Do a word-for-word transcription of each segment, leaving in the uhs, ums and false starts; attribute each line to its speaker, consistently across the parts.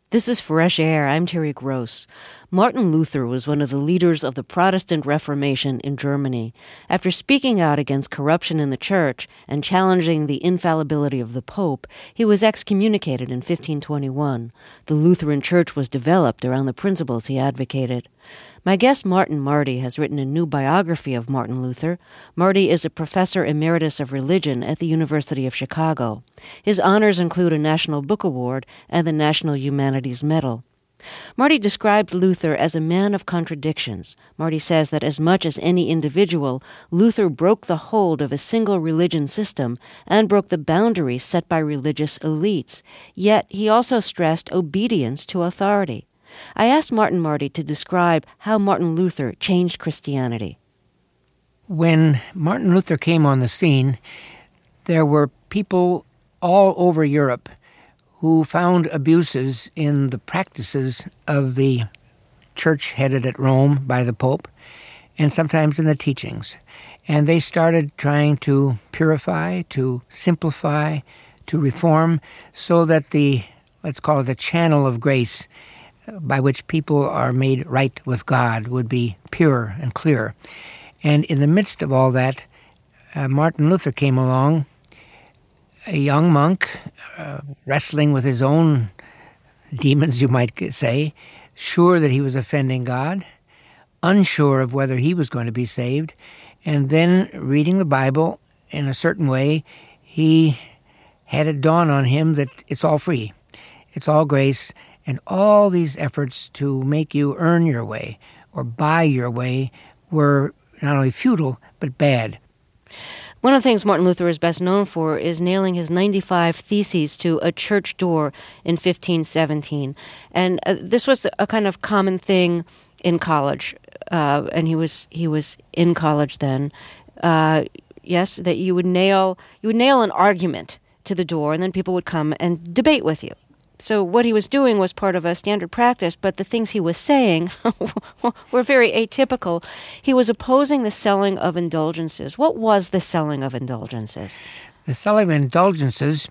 Speaker 1: This is Fresh Air. I'm Terry Gross. Martin Luther was one of the leaders of the Protestant Reformation in Germany. After speaking out against corruption in the church and challenging the infallibility of the Pope, he was excommunicated in fifteen twenty-one. The Lutheran Church was developed around the principles he advocated. My guest Martin Marty has written a new biography of Martin Luther. Marty is a professor emeritus of religion at the University of Chicago. His honors include a National Book Award and the National Humanities Medal. Marty described Luther as a man of contradictions. Marty says that as much as any individual, Luther broke the hold of a single religion system and broke the boundaries set by religious elites. Yet he also stressed obedience to authority. I asked Martin Marty to describe how Martin Luther changed Christianity.
Speaker 2: When Martin Luther came on the scene, there were people all over Europe who found abuses in the practices of the church headed at Rome by the Pope, and sometimes in the teachings. And they started trying to purify, to simplify, to reform, so that the, let's call it the channel of grace, by which people are made right with God, would be pure and clear. And in the midst of all that, uh, Martin Luther came along, a young monk, uh, wrestling with his own demons, you might say, sure that he was offending God, unsure of whether he was going to be saved, and then reading the Bible in a certain way, he had it dawn on him that it's all free, it's all grace, and all these efforts to make you earn your way or buy your way were not only futile, but bad.
Speaker 1: One of the things Martin Luther is best known for is nailing his ninety-five theses to a church door in fifteen seventeen. And uh, this was a kind of common thing in college. Uh, and he was he was in college then. Uh, yes, that you would nail you would nail an argument to the door, and then people would come and debate with you. So what he was doing was part of a standard practice, but the things he was saying were very atypical. He was opposing the selling of indulgences. What was the selling of indulgences?
Speaker 2: The selling of indulgences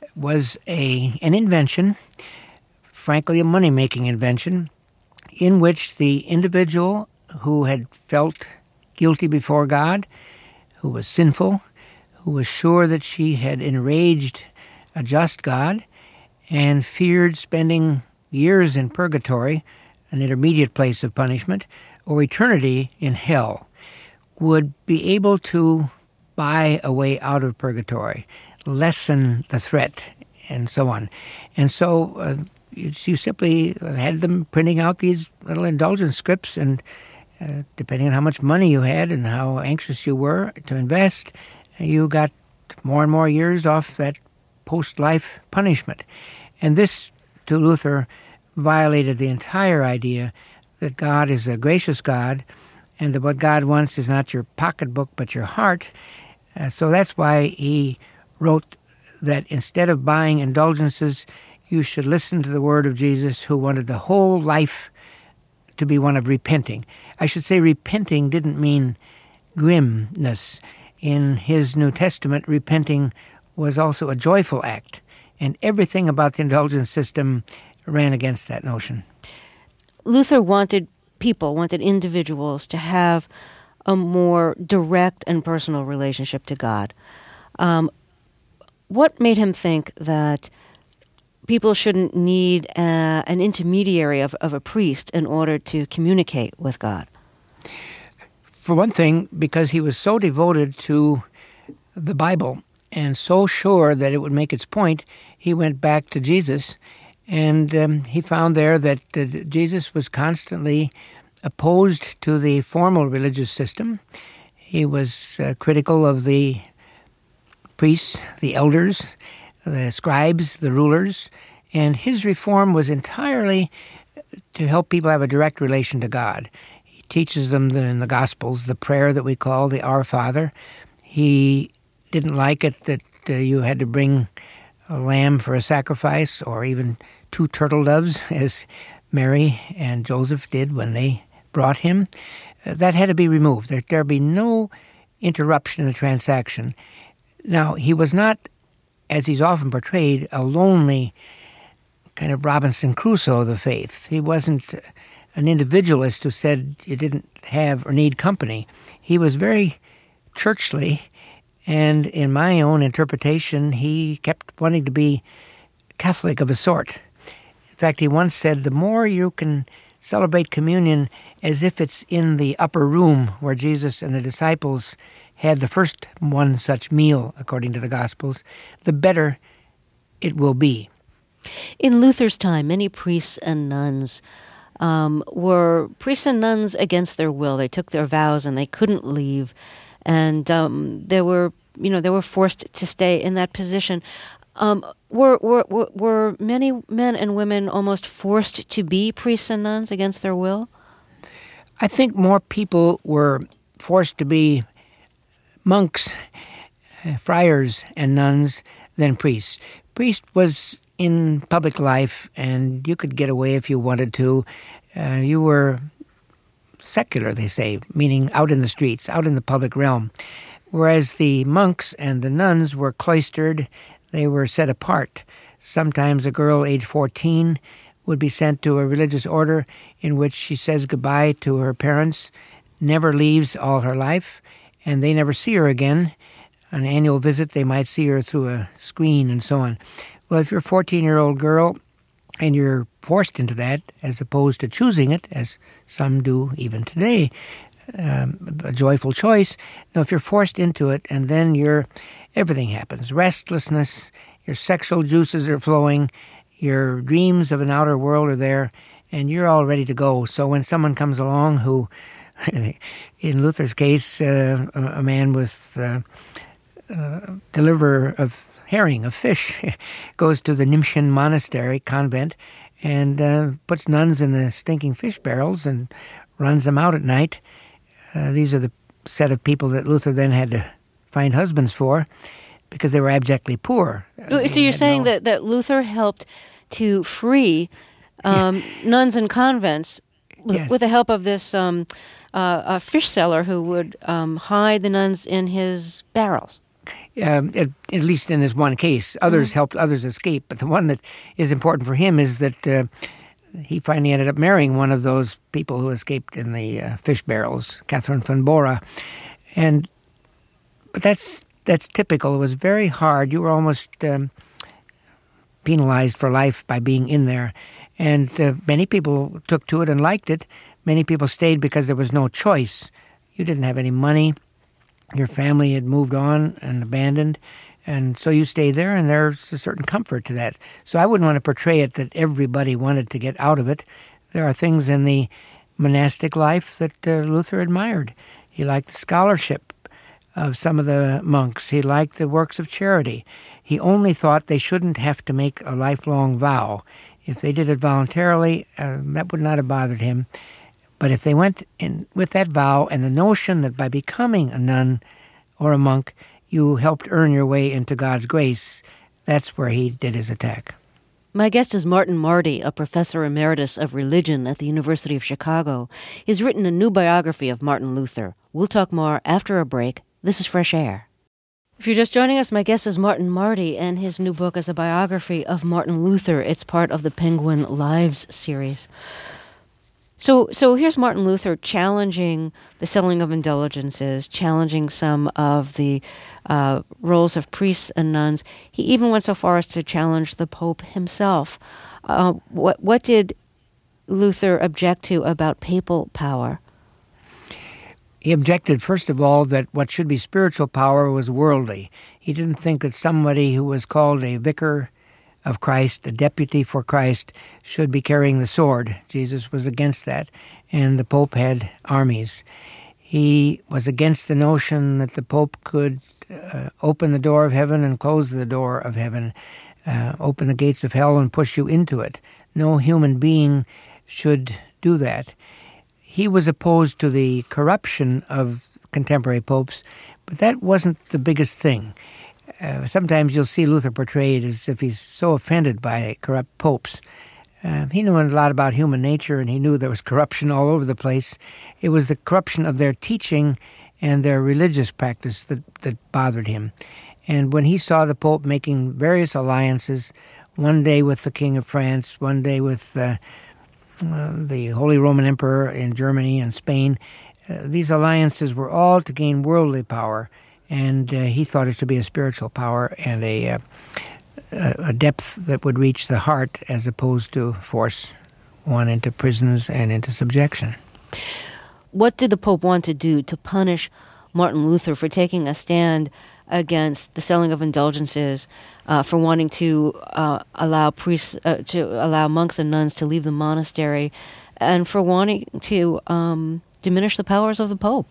Speaker 2: was a an invention, frankly a money-making invention, in which the individual who had felt guilty before God, who was sinful, who was sure that she had enraged a just God, and feared spending years in purgatory, an intermediate place of punishment, or eternity in hell, would be able to buy a way out of purgatory, lessen the threat, and so on. And so uh, you, you simply had them printing out these little indulgence scripts, and uh, depending on how much money you had and how anxious you were to invest, you got more and more years off that post-life punishment. And this, to Luther, violated the entire idea that God is a gracious God and that what God wants is not your pocketbook but your heart. Uh, so that's why he wrote that instead of buying indulgences, you should listen to the word of Jesus, who wanted the whole life to be one of repenting. I should say repenting didn't mean grimness. In his New Testament, repenting was also a joyful act. And everything about the indulgence system ran against that notion.
Speaker 1: Luther wanted people, wanted individuals to have a more direct and personal relationship to God. Um, what made him think that people shouldn't need a, an intermediary of, of a priest in order to communicate with God?
Speaker 2: For one thing, because he was so devoted to the Bible and so sure that it would make its point, he went back to Jesus, and um, he found there that uh, Jesus was constantly opposed to the formal religious system. He was uh, critical of the priests, the elders, the scribes, the rulers, and his reform was entirely to help people have a direct relation to God. He teaches them the, in the Gospels the prayer that we call the Our Father. He didn't like it that uh, you had to bring a lamb for a sacrifice, or even two turtle doves, as Mary and Joseph did when they brought him. Uh, that had to be removed. There there be no interruption in the transaction. Now, he was not, as he's often portrayed, a lonely kind of Robinson Crusoe of the faith. He wasn't an individualist who said you didn't have or need company. He was very churchly, and in my own interpretation, he kept wanting to be Catholic of a sort. In fact, he once said, the more you can celebrate communion as if it's in the upper room where Jesus and the disciples had the first one such meal, according to the Gospels, the better it will be.
Speaker 1: In Luther's time, many priests and nuns um, were priests and nuns against their will. They took their vows and they couldn't leave, and um, they were, you know, they were forced to stay in that position. Um, were, were were were many men and women almost forced to be priests and nuns against their will?
Speaker 2: I think more people were forced to be monks, friars, and nuns than priests. Priest was in public life, and you could get away if you wanted to. Uh, you were secular, they say, meaning out in the streets, out in the public realm. Whereas the monks and the nuns were cloistered, they were set apart. Sometimes a girl age fourteen would be sent to a religious order in which she says goodbye to her parents, never leaves all her life, and they never see her again. On an annual visit, they might see her through a screen and so on. Well, if you're a fourteen-year-old girl and you're forced into that, as opposed to choosing it, as some do even today, um, a joyful choice. No, if you're forced into it, and then you're, everything happens. Restlessness, your sexual juices are flowing, your dreams of an outer world are there, and you're all ready to go. So when someone comes along who, in Luther's case, uh, a man with uh, uh, deliverer of herring, of fish, goes to the Nimshin monastery convent and uh, puts nuns in the stinking fish barrels and runs them out at night. Uh, these are the set of people that Luther then had to find husbands for because they were abjectly poor.
Speaker 1: So
Speaker 2: They
Speaker 1: you're
Speaker 2: had
Speaker 1: saying
Speaker 2: no-
Speaker 1: that, that Luther helped to free um, nuns and convents with,
Speaker 2: Yes.
Speaker 1: with the help of this um, uh, a fish seller who would um, hide the nuns in his barrels.
Speaker 2: Um, at, at least in this one case. Others helped others escape, but the one that is important for him is that uh, he finally ended up marrying one of those people who escaped in the uh, fish barrels, Catherine von Bora. And but that's that's typical. It was very hard. You were almost um, penalized for life by being in there. And uh, many people took to it and liked it. Many people stayed because there was no choice. You didn't have any money. Your family had moved on and abandoned, and so you stayed there, and there's a certain comfort to that. So I wouldn't want to portray it that everybody wanted to get out of it. There are things in the monastic life that uh, Luther admired. He liked the scholarship of some of the monks. He liked the works of charity. He only thought they shouldn't have to make a lifelong vow. If they did it voluntarily, uh, that would not have bothered him. But if they went in with that vow and the notion that by becoming a nun or a monk, you helped earn your way into God's grace, that's where he did his attack.
Speaker 1: My guest is Martin Marty, a professor emeritus of religion at the University of Chicago. He's written a new biography of Martin Luther. We'll talk more after a break. This is Fresh Air. If you're just joining us, my guest is Martin Marty, and his new book is a biography of Martin Luther. It's part of the Penguin Lives series. So so here's Martin Luther challenging the selling of indulgences, challenging some of the uh, roles of priests and nuns. He even went so far as to challenge the Pope himself. Uh, what what did Luther object to about papal power?
Speaker 2: He objected, first of all, that what should be spiritual power was worldly. He didn't think that somebody who was called a vicar of Christ, a deputy for Christ, should be carrying the sword. Jesus was against that, and the Pope had armies. He was against the notion that the Pope could uh, open the door of heaven and close the door of heaven, uh, open the gates of hell and push you into it. No human being should do that. He was opposed to the corruption of contemporary popes, but that wasn't the biggest thing. Uh, sometimes you'll see Luther portrayed as if he's so offended by corrupt popes. Uh, he knew a lot about human nature, and he knew there was corruption all over the place. It was the corruption of their teaching and their religious practice that, that bothered him. And when he saw the Pope making various alliances one day with the King of France, one day with uh, uh, the Holy Roman Emperor in Germany and Spain. Uh, these alliances were all to gain worldly power, and uh, he thought it should be a spiritual power and a, uh, a depth that would reach the heart as opposed to force one into prisons and into subjection.
Speaker 1: What did the Pope want to do to punish Martin Luther for taking a stand against the selling of indulgences, uh, for wanting to uh, allow priests, uh, to allow monks and nuns to leave the monastery, and for wanting to um, diminish the powers of the Pope?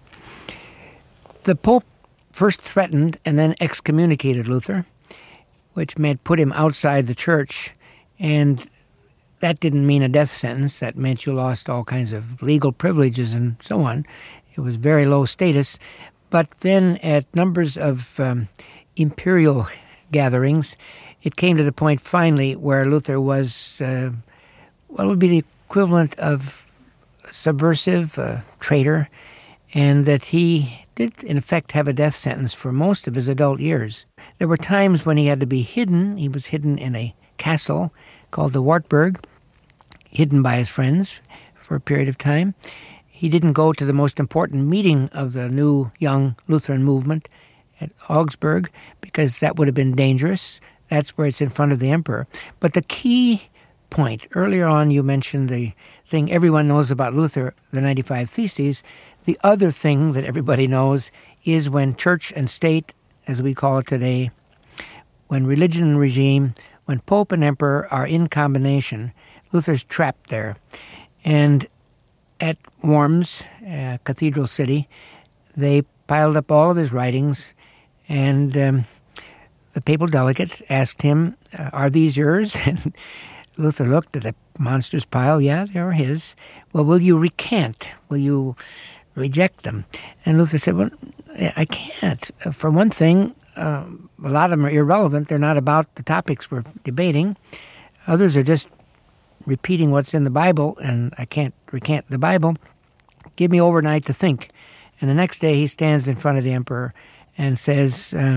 Speaker 2: The Pope first threatened and then excommunicated Luther, which meant put him outside the church, and that didn't mean a death sentence. That meant you lost all kinds of legal privileges and so on. It was very low status. But then at numbers of um, imperial gatherings, it came to the point finally where Luther was, uh, what would be the equivalent of subversive, uh, traitor, and that he did in effect have a death sentence for most of his adult years. There were times when he had to be hidden. He was hidden in a castle called the Wartburg, hidden by his friends for a period of time. He didn't go to the most important meeting of the new young Lutheran movement at Augsburg because that would have been dangerous. That's where it's in front of the emperor. But the key point, earlier on you mentioned the thing everyone knows about Luther, the ninety-five Theses. The other thing that everybody knows is when church and state, as we call it today, when religion and regime, when Pope and Emperor are in combination, Luther's trapped there. And at Worms, uh, Cathedral City, they piled up all of his writings, and um, the papal delegate asked him, uh, are these yours? And Luther looked at the monstrous pile. Yeah, they were his. Well, will you recant? Will you reject them? And Luther said, well, I can't. For one thing, uh, a lot of them are irrelevant. They're not about the topics we're debating. Others are just repeating what's in the Bible, and I can't recant the Bible. Give me overnight to think. And the next day he stands in front of the emperor and says, uh,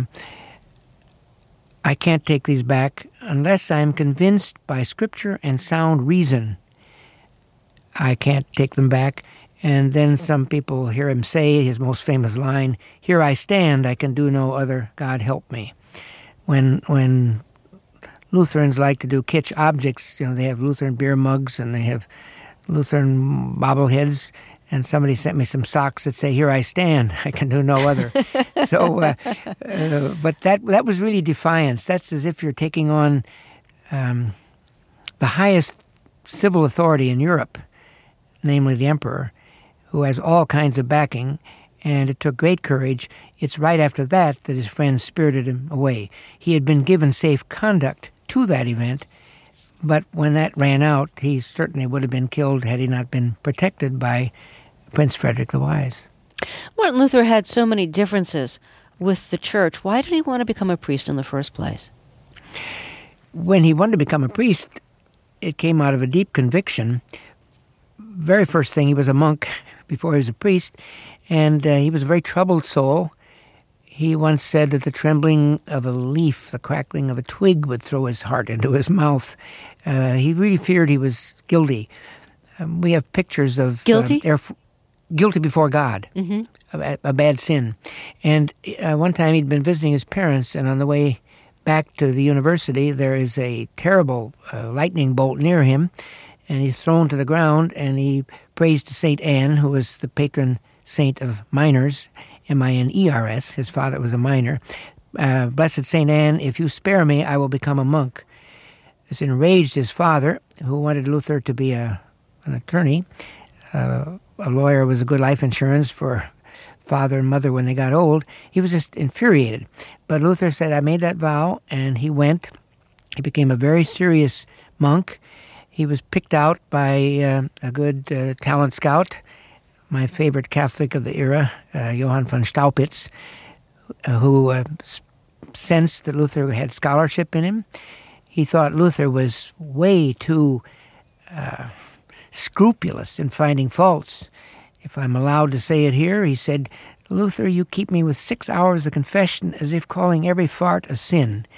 Speaker 2: I can't take these back unless I'm convinced by scripture and sound reason. I can't take them back. And then some people hear him say his most famous line, here I stand, I can do no other, God help me. When when Lutherans like to do kitsch objects, you know, they have Lutheran beer mugs and they have Lutheran bobbleheads, and somebody sent me some socks that say, here I stand, I can do no other. so, uh, uh, but that that was really defiance. That's as if you're taking on um, the highest civil authority in Europe, namely the emperor, who has all kinds of backing, and it took great courage. It's right after that that his friends spirited him away. He had been given safe conduct to that event, but when that ran out, he certainly would have been killed had he not been protected by Prince Frederick the Wise.
Speaker 1: Martin Luther had so many differences with the church. Why did he want to become a priest in the first place?
Speaker 2: When he wanted to become a priest, it came out of a deep conviction. Very first thing, he was a monk before he was a priest, and uh, he was a very troubled soul. He once said that the trembling of a leaf, the crackling of a twig would throw his heart into his mouth. Uh, he really feared he was guilty. Um, we have pictures of...
Speaker 1: Guilty?
Speaker 2: Uh, air, guilty before God, mm-hmm. a, a bad sin. And uh, one time he'd been visiting his parents, and on the way back to the university, there is a terrible uh, lightning bolt near him, and he's thrown to the ground, and he prays to Saint Anne, who was the patron saint of miners, M I N E R S. His father was a miner. Uh, Blessed Saint Anne, if you spare me, I will become a monk. This enraged his father, who wanted Luther to be a an attorney. Uh, a lawyer was a good life insurance for father and mother when they got old. He was just infuriated. But Luther said, I made that vow, and he went. He became a very serious monk. He was picked out by uh, a good uh, talent scout, my favorite Catholic of the era, uh, Johann von Staupitz, uh, who uh, s- sensed that Luther had scholarship in him. He thought Luther was way too uh, scrupulous in finding faults. If I'm allowed to say it here, he said, Luther, you keep me with six hours of confession as if calling every fart a sin.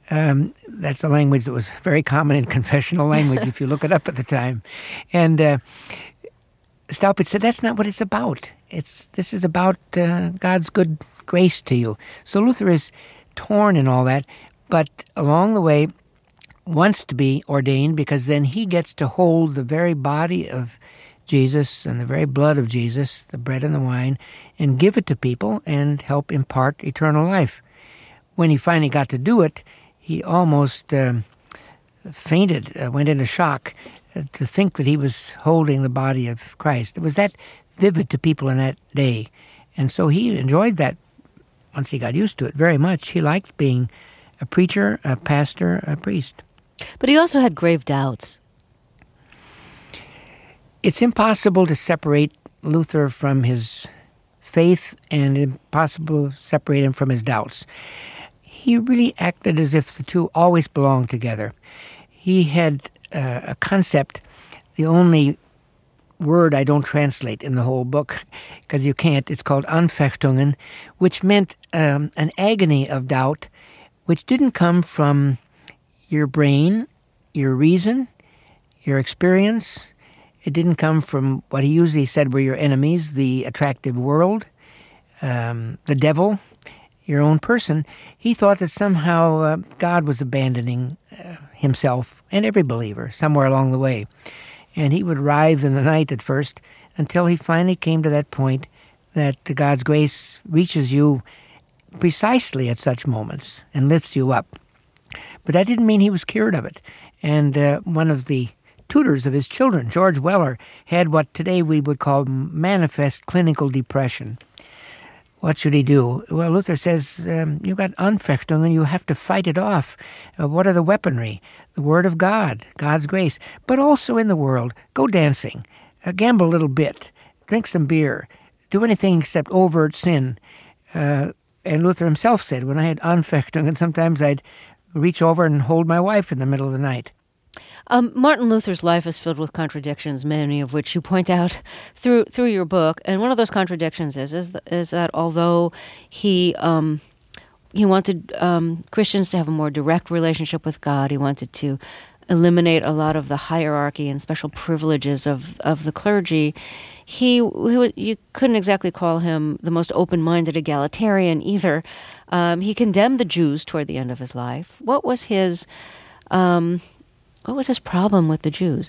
Speaker 2: Um, that's a language that was very common in confessional language if you look it up at the time. And uh, Staupitz said, that's not what it's about. It's This is about uh, God's good grace to you. So Luther is torn in all that, but along the way wants to be ordained because then he gets to hold the very body of Jesus and the very blood of Jesus, the bread and the wine, and give it to people and help impart eternal life. When he finally got to do it, he almost uh, fainted, uh, went into shock uh, to think that he was holding the body of Christ. It was that vivid to people in that day. And so he enjoyed that once he got used to it very much. He liked being a preacher, a pastor, a priest.
Speaker 1: But he also had grave doubts.
Speaker 2: It's impossible to separate Luther from his faith and impossible to separate him from his doubts. He really acted as if the two always belonged together. He had uh, a concept, the only word I don't translate in the whole book, because you can't, it's called Anfechtungen, which meant um, an agony of doubt, which didn't come from your brain, your reason, your experience. It didn't come from what he usually said were your enemies, the attractive world, um, the devil, your own person. He thought that somehow uh, God was abandoning uh, himself and every believer somewhere along the way. And he would writhe in the night at first until he finally came to that point that God's grace reaches you precisely at such moments and lifts you up. But that didn't mean he was cured of it. And uh, one of the tutors of his children, George Weller, had what today we would call manifest clinical depression. What should he do? Well, Luther says, um, you've got Anfechtung and you have to fight it off. Uh, what are the weaponry? The Word of God, God's grace. But also in the world, go dancing, uh, gamble a little bit, drink some beer, do anything except overt sin. Uh, and Luther himself said, when I had Anfechtung, and sometimes I'd reach over and hold my wife in the middle of the night.
Speaker 1: Um, Martin Luther's life is filled with contradictions, many of which you point out through through your book. And one of those contradictions is is, is that although he um, he wanted um, Christians to have a more direct relationship with God, he wanted to eliminate a lot of the hierarchy and special privileges of, of the clergy. He, he you couldn't exactly call him the most open-minded egalitarian either. Um, he condemned the Jews toward the end of his life. What was his um, What was his problem with the Jews?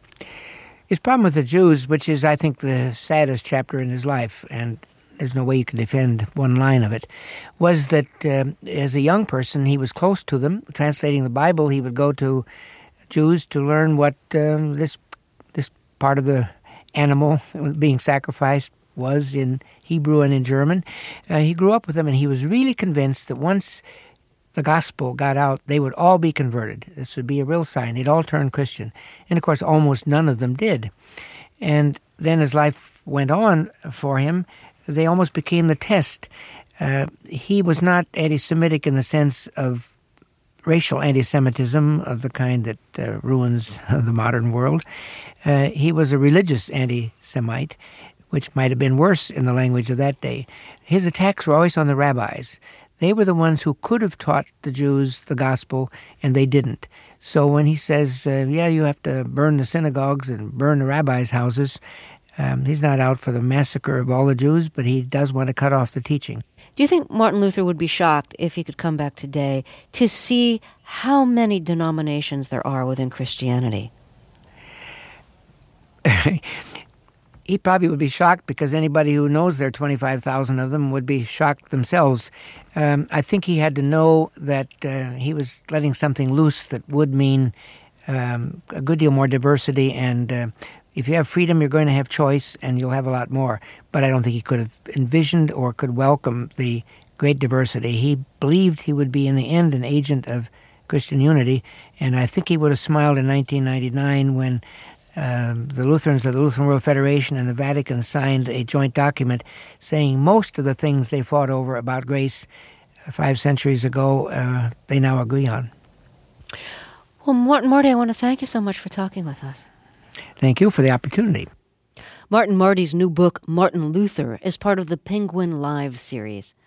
Speaker 2: His problem with the Jews, which is, I think, the saddest chapter in his life, and there's no way you can defend one line of it, was that uh, as a young person, he was close to them. Translating the Bible, he would go to Jews to learn what um, this this part of the animal being sacrificed was in Hebrew and in German. Uh, he grew up with them, and he was really convinced that once the gospel got out, they would all be converted. This would be a real sign. They'd all turn Christian. And, of course, almost none of them did. And then as life went on for him, they almost became the test. Uh, he was not anti-Semitic in the sense of racial anti-Semitism of the kind that uh, ruins the modern world. Uh, he was a religious anti-Semite, which might have been worse in the language of that day. His attacks were always on the rabbis. They were the ones who could have taught the Jews the gospel, and they didn't. So when he says, uh, yeah, you have to burn the synagogues and burn the rabbis' houses, um, he's not out for the massacre of all the Jews, but he does want to cut off the teaching.
Speaker 1: Do you think Martin Luther would be shocked if he could come back today to see how many denominations there are within Christianity?
Speaker 2: He probably would be shocked because anybody who knows there are twenty-five thousand of them would be shocked themselves. Um, I think he had to know that uh, he was letting something loose that would mean um, a good deal more diversity. And uh, if you have freedom, you're going to have choice, and you'll have a lot more. But I don't think he could have envisioned or could welcome the great diversity. He believed he would be, in the end, an agent of Christian unity. And I think he would have smiled in nineteen ninety-nine when Um, the Lutherans of the Lutheran World Federation and the Vatican signed a joint document saying most of the things they fought over about grace uh, five centuries ago, uh, they now agree on.
Speaker 1: Well, Martin Marty, I want to thank you so much for talking with us.
Speaker 2: Thank you for the opportunity.
Speaker 1: Martin Marty's new book, Martin Luther, is part of the Penguin Live series.